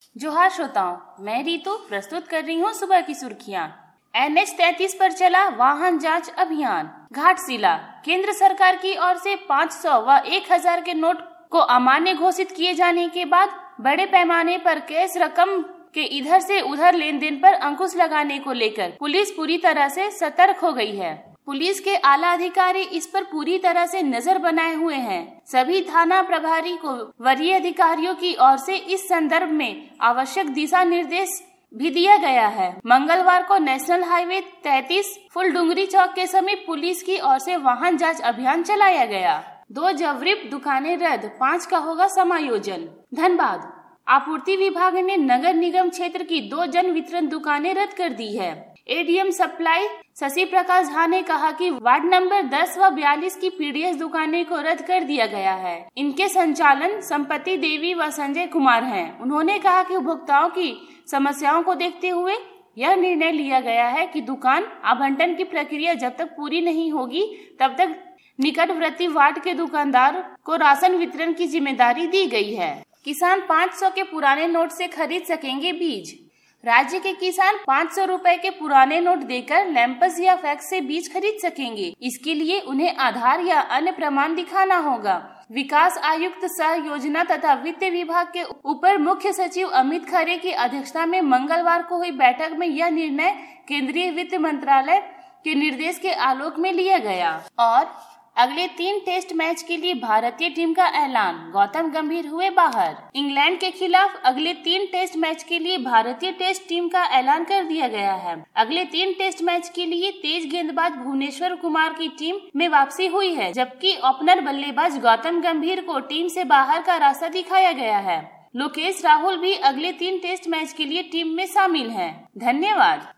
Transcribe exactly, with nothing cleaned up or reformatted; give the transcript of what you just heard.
जोहार श्रोताओं, मैं रीतु प्रस्तुत कर रही हूँ सुबह की सुर्खियाँ। एन एच तैंतीस पर चला वाहन जांच अभियान। घाटशिला, केंद्र सरकार की ओर से पाँच सौ व एक हज़ार के नोट को अमान्य घोषित किए जाने के बाद बड़े पैमाने पर कैश रकम के इधर से उधर लेन देन पर अंकुश लगाने को लेकर पुलिस पूरी तरह से सतर्क हो गई है। पुलिस के आला अधिकारी इस पर पूरी तरह से नजर बनाए हुए हैं। सभी थाना प्रभारी को वरीय अधिकारियों की ओर से इस संदर्भ में आवश्यक दिशा निर्देश भी दिया गया है। मंगलवार को नेशनल हाईवे तैंतीस फुलडुंगरी चौक के समीप पुलिस की ओर से वाहन जांच अभियान चलाया गया। दो जबरीप दुकानें रद्द, पाँच का होगा समायोजन। धनबाद, आपूर्ति विभाग ने नगर निगम क्षेत्र की दो जन वितरण दुकानें रद्द कर दी है। एडीएम सप्लाई शशि प्रकाश झा ने कहा कि वार्ड नंबर दस व बयालीस की पीडीएस दुकानें को रद्द कर दिया गया है। इनके संचालन संपत्ति देवी व संजय कुमार हैं। उन्होंने कहा कि उपभोक्ताओं की समस्याओं को देखते हुए यह निर्णय लिया गया है कि दुकान आवंटन की प्रक्रिया जब तक पूरी नहीं होगी तब तक निकटवर्ती वार्ड के दुकानदार को राशन वितरण की जिम्मेदारी दी गई है। किसान पाँच सौ के पुराने नोट से खरीद सकेंगे बीज। राज्य के किसान पाँच सौ रुपए के पुराने नोट देकर लैंपस या फैक्स से बीज खरीद सकेंगे। इसके लिए उन्हें आधार या अन्य प्रमाण दिखाना होगा। विकास आयुक्त सह योजना तथा वित्त विभाग के ऊपर मुख्य सचिव अमित खरे की अध्यक्षता में मंगलवार को हुई बैठक में यह निर्णय केंद्रीय वित्त मंत्रालय के निर्देश के आलोक में लिया गया। और अगले तीन टेस्ट मैच के लिए भारतीय टीम का ऐलान, गौतम गंभीर हुए बाहर। इंग्लैंड के खिलाफ अगले तीन टेस्ट मैच के लिए भारतीय टेस्ट टीम का ऐलान कर दिया गया है। अगले तीन टेस्ट मैच के लिए तेज गेंदबाज भुवनेश्वर कुमार की टीम में वापसी हुई है, जबकि ओपनर बल्लेबाज गौतम गंभीर को टीम से बाहर का रास्ता दिखाया गया है। लोकेश राहुल भी अगले तीन टेस्ट मैच के लिए टीम में शामिल हैं। धन्यवाद।